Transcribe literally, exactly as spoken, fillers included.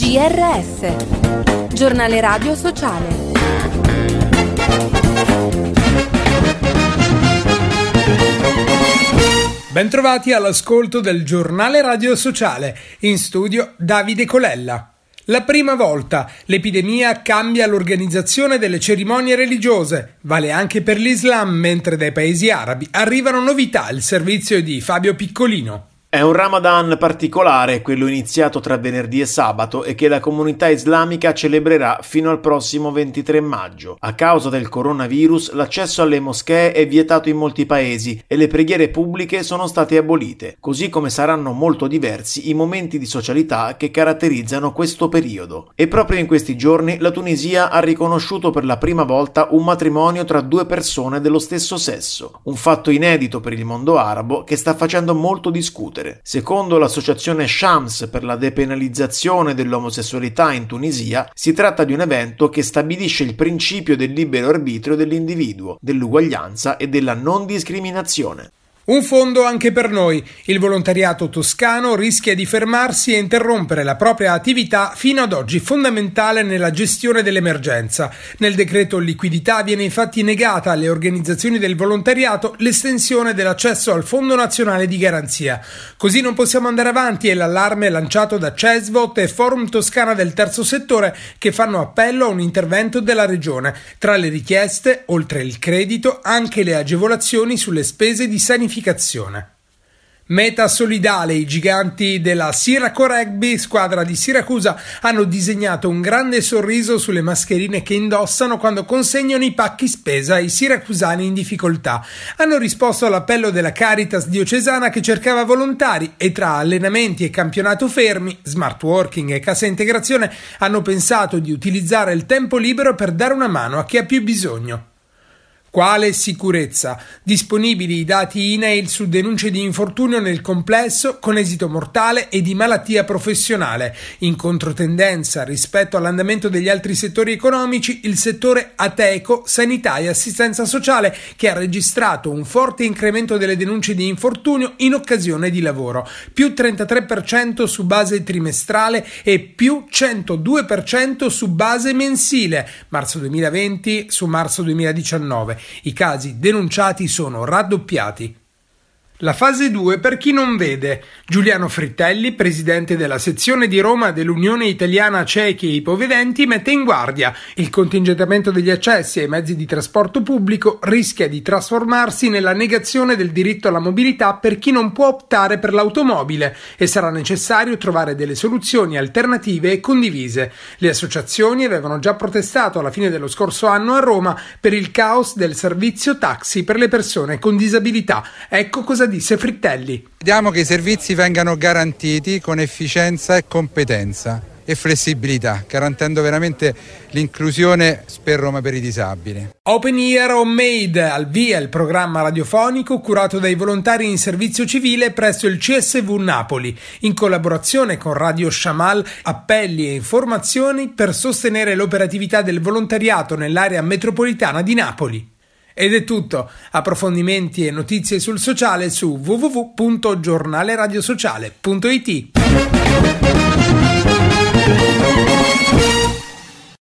G R S, Giornale Radio Sociale. Bentrovati all'ascolto del Giornale Radio Sociale, in studio Davide Colella. La prima volta l'epidemia cambia l'organizzazione delle cerimonie religiose, vale anche per l'Islam, mentre dai paesi arabi arrivano novità. Il servizio di Fabio Piccolino. È un Ramadan particolare, quello iniziato tra venerdì e sabato e che la comunità islamica celebrerà fino al prossimo ventitré maggio. A causa del coronavirus, l'accesso alle moschee è vietato in molti paesi e le preghiere pubbliche sono state abolite, così come saranno molto diversi i momenti di socialità che caratterizzano questo periodo. E proprio in questi giorni la Tunisia ha riconosciuto per la prima volta un matrimonio tra due persone dello stesso sesso, un fatto inedito per il mondo arabo che sta facendo molto discutere. Secondo l'associazione Shams per la depenalizzazione dell'omosessualità in Tunisia, si tratta di un evento che stabilisce il principio del libero arbitrio dell'individuo, dell'uguaglianza e della non discriminazione. Un fondo anche per noi. Il volontariato toscano rischia di fermarsi e interrompere la propria attività fino ad oggi fondamentale nella gestione dell'emergenza. Nel decreto liquidità viene infatti negata alle organizzazioni del volontariato l'estensione dell'accesso al Fondo Nazionale di Garanzia. Così non possiamo andare avanti, è l'allarme lanciato da Cesvot e Forum Toscana del Terzo Settore, che fanno appello a un intervento della Regione. Tra le richieste, oltre il credito, anche le agevolazioni sulle spese di sanificazione. Meta solidale, i giganti della Siraco Rugby, squadra di Siracusa, hanno disegnato un grande sorriso sulle mascherine che indossano quando consegnano i pacchi spesa ai siracusani in difficoltà. Hanno risposto all'appello della Caritas diocesana che cercava volontari e tra allenamenti e campionato fermi, smart working e cassa integrazione hanno pensato di utilizzare il tempo libero per dare una mano a chi ha più bisogno. Quale sicurezza? Disponibili i dati I N A I L su denunce di infortunio nel complesso con esito mortale e di malattia professionale. In controtendenza rispetto all'andamento degli altri settori economici, il settore Ateco, sanità e assistenza sociale, che ha registrato un forte incremento delle denunce di infortunio in occasione di lavoro, più trentatré per cento su base trimestrale e più centodue per cento su base mensile, marzo duemilaventi su marzo duemiladiciannove. I casi denunciati sono raddoppiati. La fase due per chi non vede. Giuliano Frittelli, presidente della sezione di Roma dell'Unione Italiana Ciechi e Ipovedenti, mette in guardia: il contingentamento degli accessi ai mezzi di trasporto pubblico rischia di trasformarsi nella negazione del diritto alla mobilità per chi non può optare per l'automobile e sarà necessario trovare delle soluzioni alternative e condivise. Le associazioni avevano già protestato alla fine dello scorso anno a Roma per il caos del servizio taxi per le persone con disabilità. Ecco cosa disse Frittelli. Chiediamo che i servizi vengano garantiti con efficienza e competenza e flessibilità, garantendo veramente l'inclusione per Roma per i disabili. Open Ear Homemade, al via il programma radiofonico curato dai volontari in servizio civile presso il C S V Napoli, in collaborazione con Radio Shamal, appelli e informazioni per sostenere l'operatività del volontariato nell'area metropolitana di Napoli. Ed è tutto. Approfondimenti e notizie sul sociale su w w w punto giornaleradiosociale punto i t.